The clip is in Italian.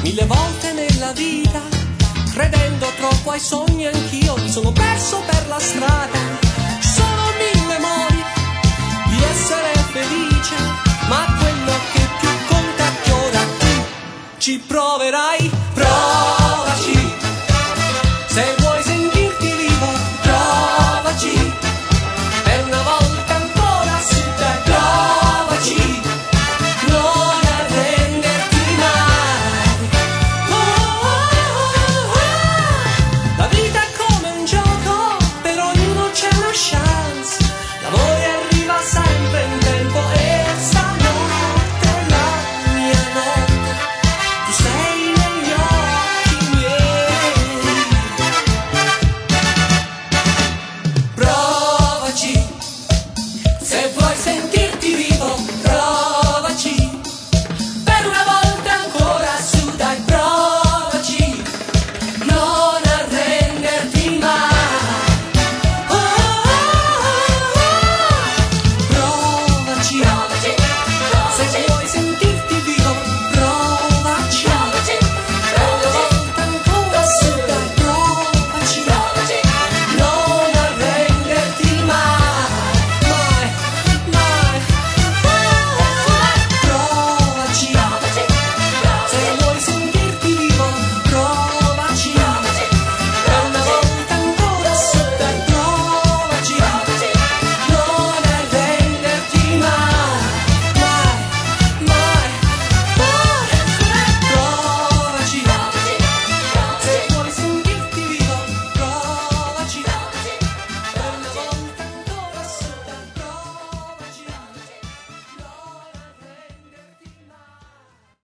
Mille volte nella vita, credendo troppo ai sogni, anch'io mi sono perso per la strada. Ci sono mille modi di essere felice, ma quello che più conta è che ora tu ci proverai.